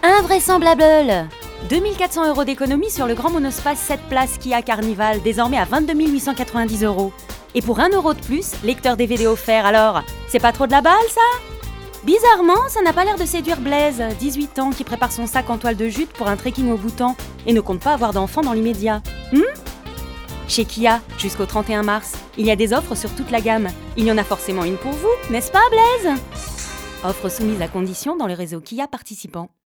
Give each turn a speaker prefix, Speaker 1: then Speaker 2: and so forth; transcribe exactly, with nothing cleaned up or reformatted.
Speaker 1: Invraisemblable! deux mille quatre cents euros d'économie sur le grand monospace sept places Kia Carnival, désormais à vingt-deux mille huit cent quatre-vingt-dix euros. Et pour un euro de plus, lecteur D V D offert, alors, c'est pas trop de la balle, ça? Bizarrement, ça n'a pas l'air de séduire Blaise, dix-huit ans, qui prépare son sac en toile de jute pour un trekking au Bhoutan et ne compte pas avoir d'enfant dans l'immédiat. Hmm? Chez Kia, jusqu'au trente et un mars, il y a des offres sur toute la gamme. Il y en a forcément une pour vous, n'est-ce pas, Blaise? Offre soumise à condition dans le réseau Kia participant.